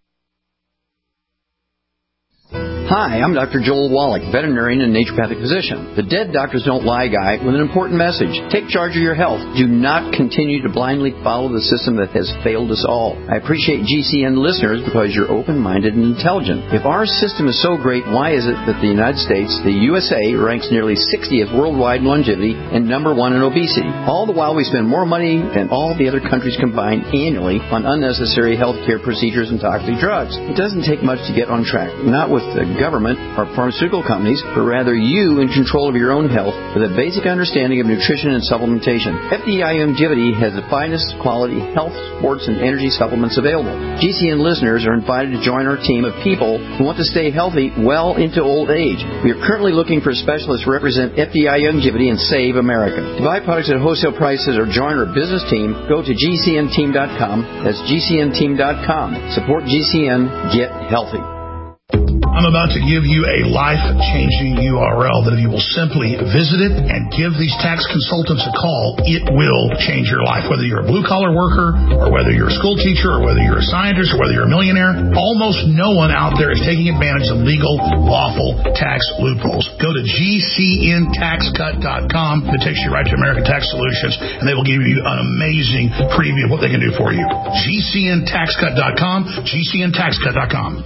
Hi, I'm Doctor Joel Wallach, veterinarian and naturopathic physician. The Dead Doctors Don't Lie guy with an important message. Take charge of your health. Do not continue to blindly follow the system that has failed us all. I appreciate G C N listeners because you're open-minded and intelligent. If our system is so great, why is it that the United States, the U S A, ranks nearly sixtieth worldwide in longevity and number one in obesity? All the while we spend more money than all the other countries combined annually on unnecessary health care procedures and toxic drugs. It doesn't take much to get on track. Not with the government or pharmaceutical companies, but rather you in control of your own health with a basic understanding of nutrition and supplementation. F D I Longevity has the finest quality health, sports, and energy supplements available. G C N listeners are invited to join our team of people who want to stay healthy well into old age. We are currently looking for specialists to represent F D I Longevity and Save America. To buy products at wholesale prices or join our business team, go to G C N team dot com. That's G C N team dot com. Support G C N. Get healthy. I'm about to give you a life-changing U R L that if you will simply visit it and give these tax consultants a call, it will change your life. Whether you're a blue-collar worker or whether you're a school teacher or whether you're a scientist or whether you're a millionaire, almost no one out there is taking advantage of legal, lawful tax loopholes. Go to G C N tax cut dot com. It takes you right to American Tax Solutions, and they will give you an amazing preview of what they can do for you. G C N tax cut dot com, G C N tax cut dot com.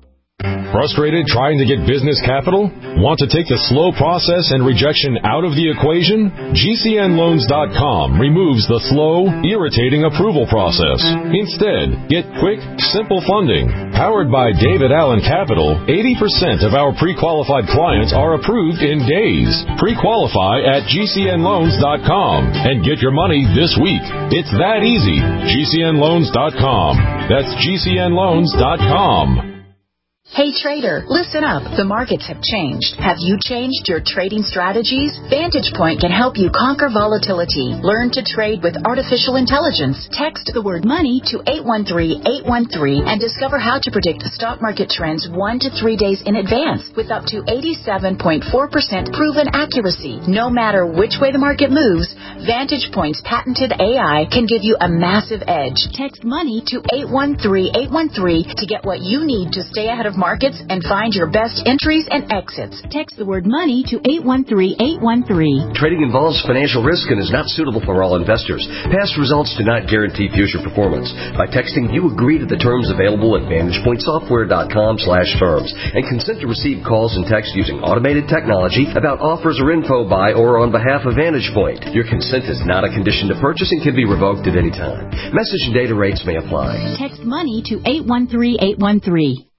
Frustrated trying to get business capital? Want to take the slow process and rejection out of the equation? G C N loans dot com removes the slow, irritating approval process. Instead, get quick, simple funding. Powered by David Allen Capital, eighty percent of our pre-qualified clients are approved in days. Pre-qualify at G C N loans dot com and get your money this week. It's that easy. G C N loans dot com. That's G C N loans dot com. Hey trader, listen up. The markets have changed. Have you changed your trading strategies? Vantage Point can help you conquer volatility. Learn to trade with artificial intelligence. Text the word money to eight one three, eight one three and discover how to predict the stock market trends one to three days in advance with up to eighty-seven point four percent proven accuracy. No matter which way the market moves, Vantage Point's patented A I can give you a massive edge. Text money to eight one three, eight one three to get what you need to stay ahead of markets and find your best entries and exits. Text the word money to eight one three, eight one three. Trading involves financial risk and is not suitable for all investors. Past results do not guarantee future performance. By texting, you agree to the terms available at vantage point software dot com slash terms and consent to receive calls and texts using automated technology about offers or info by or on behalf of Vantage Point. Your consent is not a condition to purchase and can be revoked at any time. Message and data rates may apply. Text money to eight one three, eight one three.